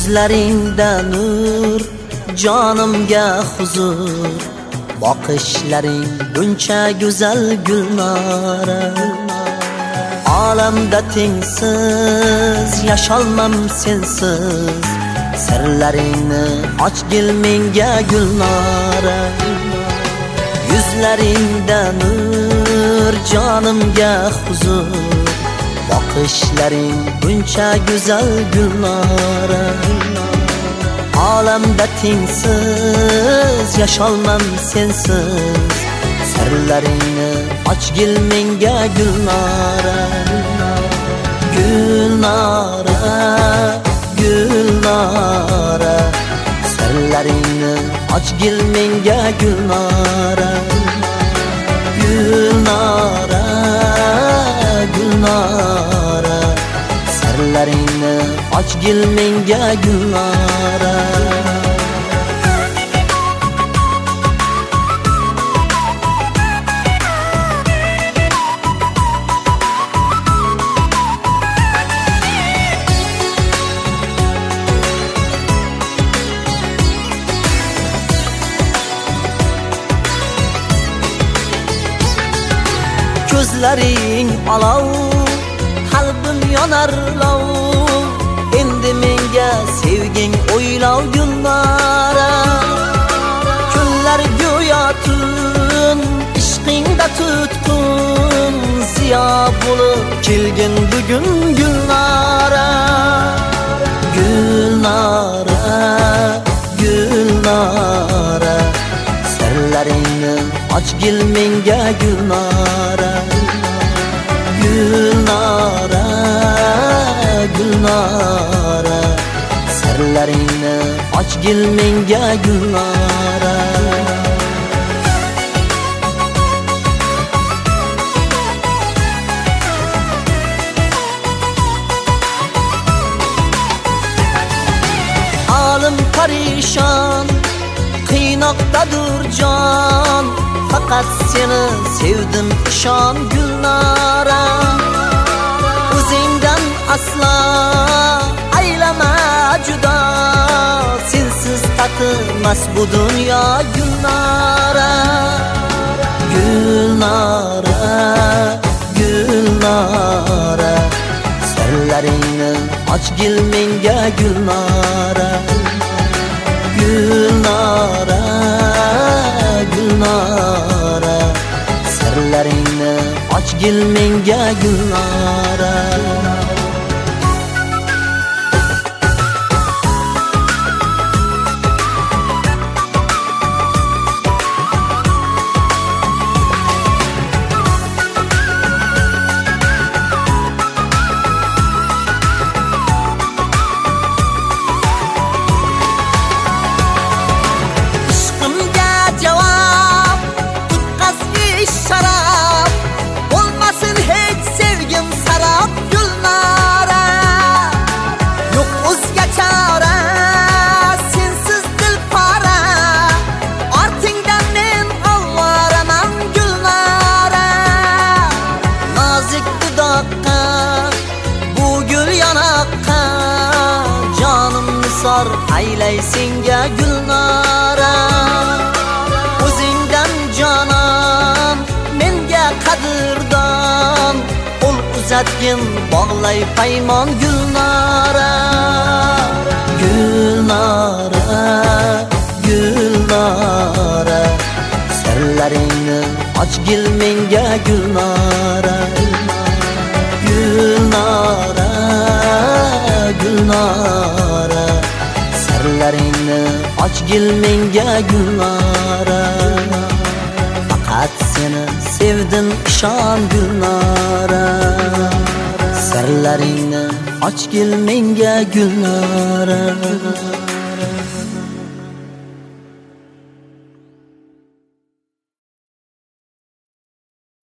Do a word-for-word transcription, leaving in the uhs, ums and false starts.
Yuzlaringda nur, jonimga huzur, boqishlaring buncha go'zal Gulnora. Olamda tengsiz yasholmam sensiz, sirlaringni ochgil menga Gulnora. Yuzlaringda nur, jonimga huzur, boqishlaring buncha go'zal Gulnora. Olamda tengsiz yasholmam sensiz, sirlaringni ochgil menga Gulnora. Gulnora, Gulnora, sirlaringni ochgil menga Gulnora. Gulnora, Gulnora, sirlaringni ochgil menga Gulnora. Ko'zlaring olov, qalbim yonar lov, endi menga sevging o'ylov Gulnora. Kunlar go'yo tun, ishqingda tutqun, ziyo bo'lib kelgin bugun Gulnora. Gulnora, Gulnora, sirlaringni ochgil menga Gulnora. Gulnora, Gulnora, sirlaringni ochgil menga Gulnora. Halim parishon, qiynoqdadir jon, faqat seni sevdim ishon Gulnora. O'zingdan aslo aylama judo, sensiz tatimas bu dunyo Gulnora. Gulnora, Gulnora, sirlaringni ochgil menga Gulnora. Gulnora, Gulnora, sirlaringni ochgil menga Gulnora. Sor aylay senga Gulnora. O'zingdan jonon, menga qadrdon, qo'l uzatgin bog'lay paymon Gulnora. Gulnora, Gulnora, sirlaringni ochgil menga Gulnora. Gulnora, Gulnora, sirlaringni ochgil menga Gulnora. Faqat seni sevdim ishon Gulnora. Sirlaringni ochgil menga Gulnora.